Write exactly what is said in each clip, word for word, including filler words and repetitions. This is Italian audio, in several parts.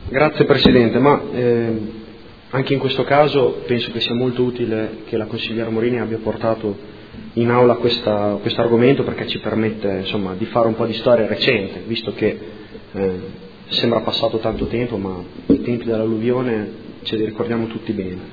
Grazie Presidente, ma eh, anche in questo caso penso che sia molto utile che la consigliera Morini abbia portato in aula questo argomento, perché ci permette insomma di fare un po' di storia recente, visto che eh, sembra passato tanto tempo, ma i tempi dell'alluvione ce li ricordiamo tutti bene.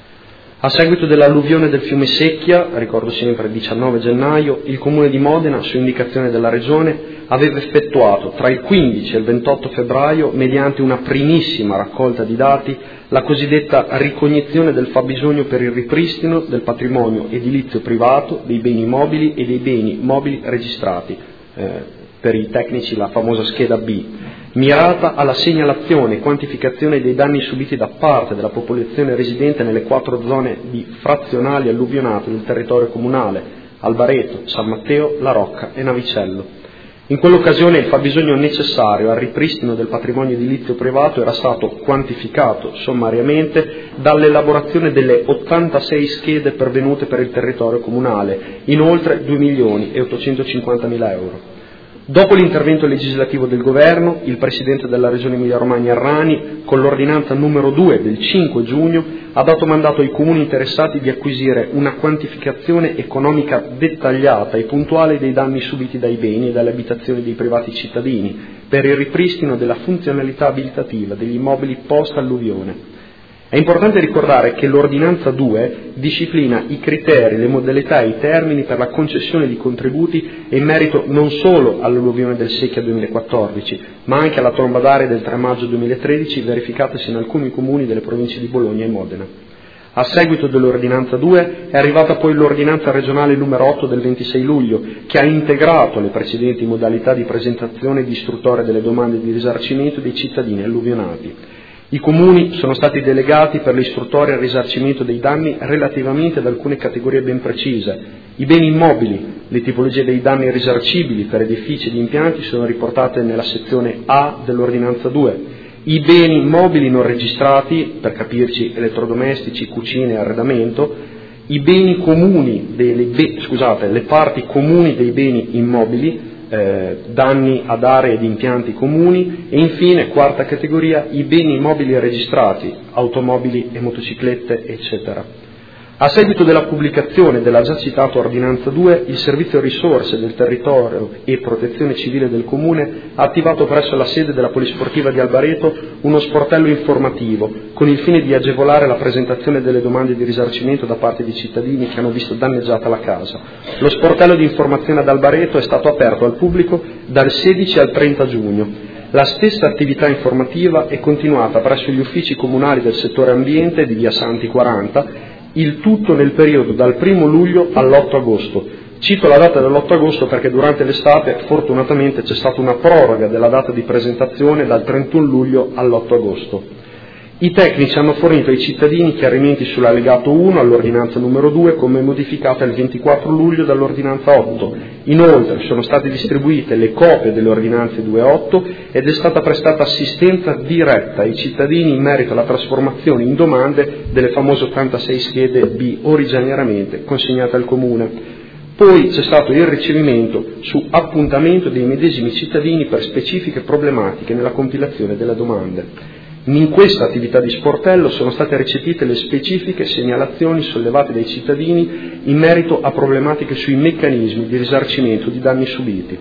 A seguito dell'alluvione del fiume Secchia, ricordo sempre il diciannove gennaio, il Comune di Modena, su indicazione della Regione, aveva effettuato tra il quindici e il ventotto febbraio, mediante una primissima raccolta di dati, la cosiddetta ricognizione del fabbisogno per il ripristino del patrimonio edilizio privato, dei beni mobili e dei beni mobili registrati, eh, per i tecnici la famosa scheda B, mirata alla segnalazione e quantificazione dei danni subiti da parte della popolazione residente nelle quattro zone di frazionali alluvionate del territorio comunale: Albareto, San Matteo, La Rocca e Navicello. In quell'occasione il fabbisogno necessario al ripristino del patrimonio edilizio privato era stato quantificato sommariamente dall'elaborazione delle ottantasei schede pervenute per il territorio comunale, in oltre due milioni e ottocentocinquantamila euro. Dopo l'intervento legislativo del Governo, il Presidente della Regione Emilia-Romagna Errani, con l'ordinanza numero due del cinque giugno, ha dato mandato ai comuni interessati di acquisire una quantificazione economica dettagliata e puntuale dei danni subiti dai beni e dalle abitazioni dei privati cittadini per il ripristino della funzionalità abitativa degli immobili post-alluvione. È importante ricordare che l'ordinanza due disciplina i criteri, le modalità e i termini per la concessione di contributi in merito non solo all'alluvione del Secchia duemilaquattordici, ma anche alla tromba d'aria del tre maggio duemilatredici verificatasi in alcuni comuni delle province di Bologna e Modena. A seguito dell'ordinanza due è arrivata poi l'ordinanza regionale numero otto del ventisei luglio, che ha integrato le precedenti modalità di presentazione e di istruttoria delle domande di risarcimento dei cittadini alluvionati. I comuni sono stati delegati per l'istruttoria e il risarcimento dei danni relativamente ad alcune categorie ben precise. I beni immobili, le tipologie dei danni risarcibili per edifici ed impianti sono riportate nella sezione A dell'ordinanza due. I beni immobili non registrati, per capirci elettrodomestici, cucine e arredamento, i beni comuni, delle, be, scusate, le parti comuni dei beni immobili, Eh, danni ad aree ed impianti comuni, e infine, quarta categoria, i beni immobili registrati, automobili e motociclette, eccetera. A seguito della pubblicazione della già citata ordinanza due, il Servizio Risorse del Territorio e Protezione Civile del Comune ha attivato presso la sede della Polisportiva di Albareto uno sportello informativo con il fine di agevolare la presentazione delle domande di risarcimento da parte di cittadini che hanno visto danneggiata la casa. Lo sportello di informazione ad Albareto è stato aperto al pubblico dal sedici al trenta giugno. La stessa attività informativa è continuata presso gli uffici comunali del settore ambiente di via Santi quaranta, il tutto nel periodo dal primo luglio all'otto agosto. Cito la data dell'otto agosto perché durante l'estate fortunatamente c'è stata una proroga della data di presentazione dal trentuno luglio all'otto agosto. I tecnici hanno fornito ai cittadini chiarimenti sull'allegato uno all'ordinanza numero due, come modificata il ventiquattro luglio dall'ordinanza otto. Inoltre sono state distribuite le copie delle ordinanze due e otto ed è stata prestata assistenza diretta ai cittadini in merito alla trasformazione in domande delle famose ottantasei schede B originariamente consegnate al Comune. Poi c'è stato il ricevimento su appuntamento dei medesimi cittadini per specifiche problematiche nella compilazione delle domande. In questa attività di sportello sono state recepite le specifiche segnalazioni sollevate dai cittadini in merito a problematiche sui meccanismi di risarcimento di danni subiti.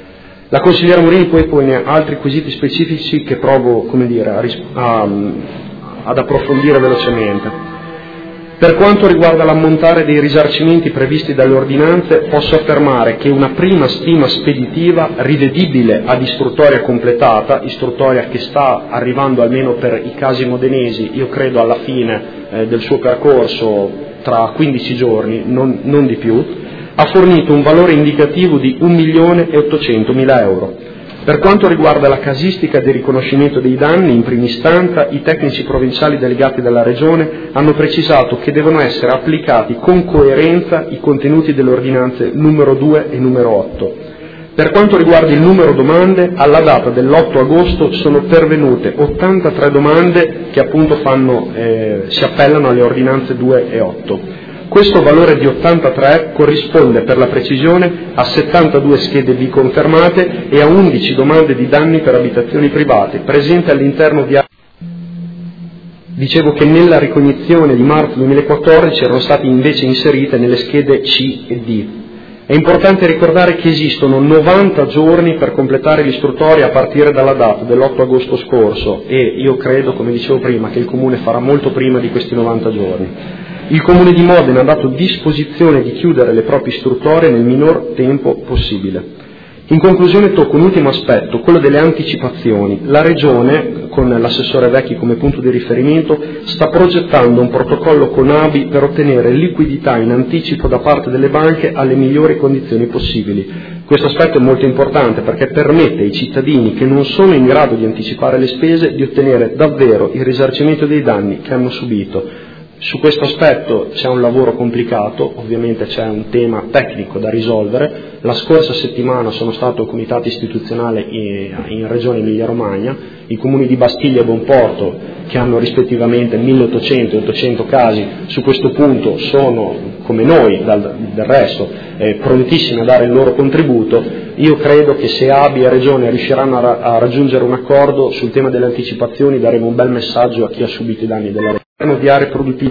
La consigliera Morini poi pone altri quesiti specifici che provo, come dire, a, a, ad approfondire velocemente. Per quanto riguarda l'ammontare dei risarcimenti previsti dalle ordinanze, posso affermare che una prima stima speditiva, rivedibile ad istruttoria completata, istruttoria che sta arrivando almeno per i casi modenesi, io credo alla fine eh, del suo percorso tra quindici giorni, non, non di più, ha fornito un valore indicativo di un milione e ottocentomila euro. Per quanto riguarda la casistica di riconoscimento dei danni, in prima istanza i tecnici provinciali delegati dalla Regione hanno precisato che devono essere applicati con coerenza i contenuti delle ordinanze numero due e numero otto. Per quanto riguarda il numero domande, alla data dell'otto agosto sono pervenute ottantatré domande che appunto fanno, eh, si appellano alle ordinanze due e otto. Questo valore di ottantatré corrisponde per la precisione a settantadue schede B confermate e a undici domande di danni per abitazioni private presenti all'interno di Dicevo che nella ricognizione di marzo duemilaquattordici erano state invece inserite nelle schede C e D. È importante ricordare che esistono novanta giorni per completare l'istruttoria a partire dalla data dell'otto agosto scorso e io credo, come dicevo prima, che il Comune farà molto prima di questi novanta giorni. Il Comune di Modena ha dato disposizione di chiudere le proprie istruttorie nel minor tempo possibile. In conclusione tocco un ultimo aspetto, quello delle anticipazioni. La Regione, con l'assessore Vecchi come punto di riferimento, sta progettando un protocollo con A B I per ottenere liquidità in anticipo da parte delle banche alle migliori condizioni possibili. Questo aspetto è molto importante perché permette ai cittadini che non sono in grado di anticipare le spese di ottenere davvero il risarcimento dei danni che hanno subito. Su questo aspetto c'è un lavoro complicato, ovviamente c'è un tema tecnico da risolvere. La scorsa settimana sono stato al comitato istituzionale in Regione Emilia-Romagna, i comuni di Bastiglia e Bonporto, che hanno rispettivamente milleottocento e ottocento casi, su questo punto sono, come noi dal, del resto, eh, prontissimi a dare il loro contributo. Io credo che se A B I e Regione riusciranno a, a raggiungere un accordo sul tema delle anticipazioni daremo un bel messaggio a chi ha subito i danni della Regione. Di aree produttive